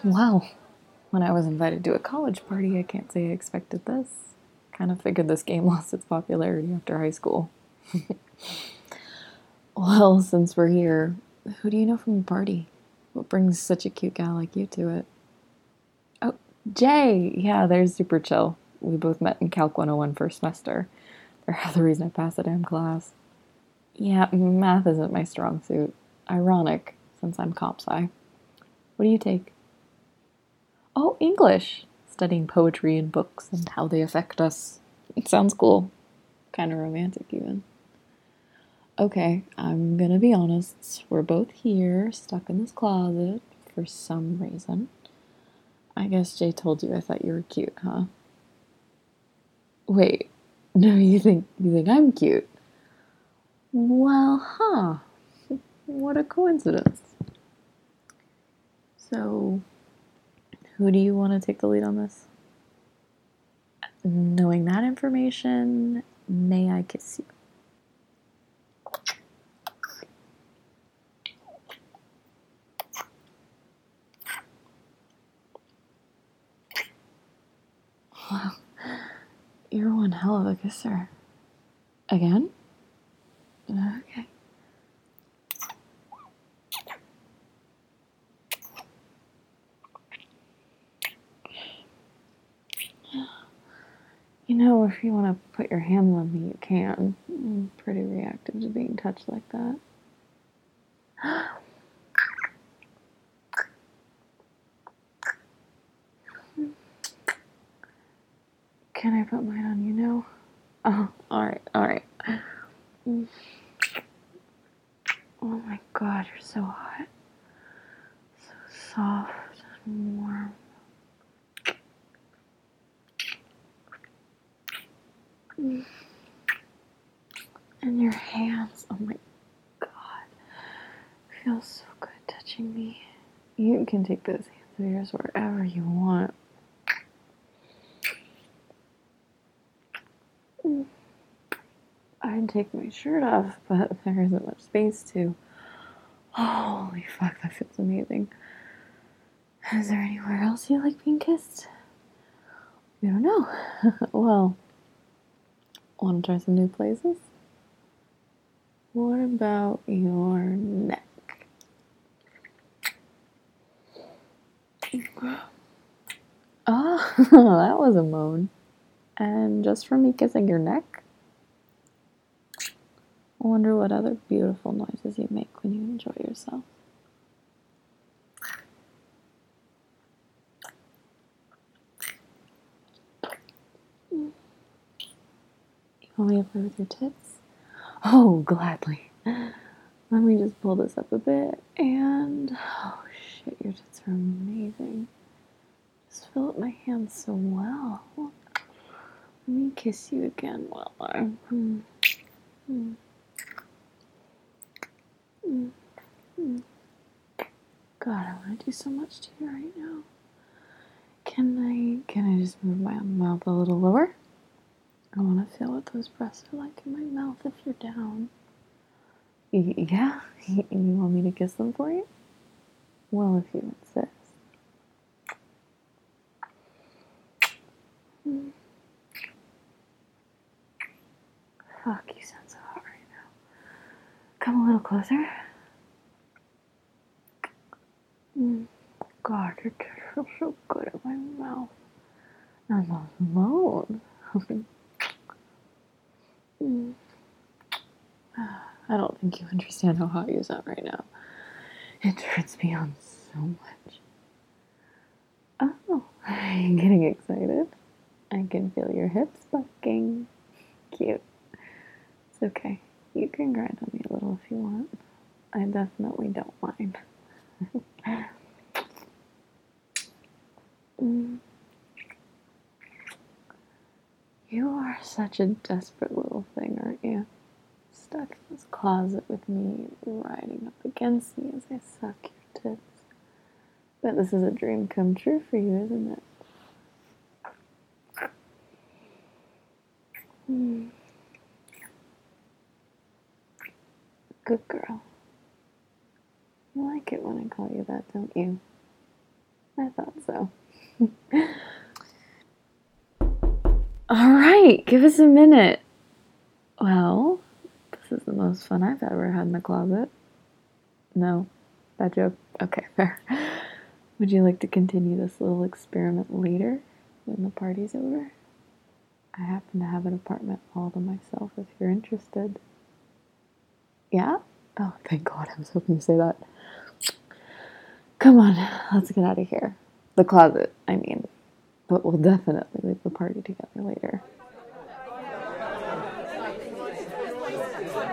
Well, when I was invited to a college party, I can't say I expected this. Kind of figured this game lost its popularity after high school. Well, since we're here, who do you know from the party? What brings such a cute gal like you to it? Oh, Jay! Yeah, they're super chill. We both met in Calc 101 first semester. They're half the reason I passed the damn class. Yeah, math isn't my strong suit. Ironic, since I'm comp sci. What do you take? Oh, English! Studying poetry and books and how they affect us. It sounds cool. Kind of romantic, even. Okay, I'm gonna be honest. We're both here, stuck in this closet, for some reason. I guess Jay told you I thought you were cute, huh? Wait, no, you think I'm cute? Well, huh. What a coincidence. So, who do you want to take the lead on this? Knowing that information, may I kiss you? Wow, you're one hell of a kisser. Again? Okay. You know, if you want to put your hands on me, you can. I'm pretty reactive to being touched like that. Can I put mine on you now? Oh, alright. Oh my god, you're so hot. So soft and warm. And your hands, oh my god. Feels so good touching me. You can take those hands of yours wherever you want. I'd take my shirt off, but there isn't much space to. Holy fuck, that feels amazing. Is there anywhere else you like being kissed? We don't know. Well, want to try some new places? What about your neck? Oh, that was a moan. And just from me kissing your neck? I wonder what other beautiful noises you make when you enjoy yourself. You want me to play with your tits? Oh, gladly. Let me just pull this up a bit, and oh shit, your tits are amazing. Just fill up my hands so well. Let me kiss you again while I'm. God, I want to do so much to you right now. Can I just move my mouth a little lower? I want to feel what those breasts are like in my mouth if you're down. Yeah? You want me to kiss them for you? Well, if you insist. Fuck, you sound so hot right now. Come a little closer. God, your kiss feels so good in my mouth. I'm not alone. I don't think you understand how hot you sound right now. It turns me on so much. Oh, I'm getting excited. I can feel your hips bucking. Cute. It's okay. You can grind on me a little if you want. I definitely don't mind. You are such a desperate little thing, aren't you? Stuck in this closet with me, riding up against me as I suck your tits. Bet this is a dream come true for you, isn't it? Good girl. You like it when I call you that, don't you? I thought so. All right, give us a minute. Well, this is the most fun I've ever had in the closet. No, bad joke. Okay, fair. Would you like to continue this little experiment later when the party's over? I happen to have an apartment all to myself if you're interested. Yeah? Oh, thank God. I was hoping to say that. Come on, let's get out of here. The closet, I mean. But we'll definitely leave the party together later.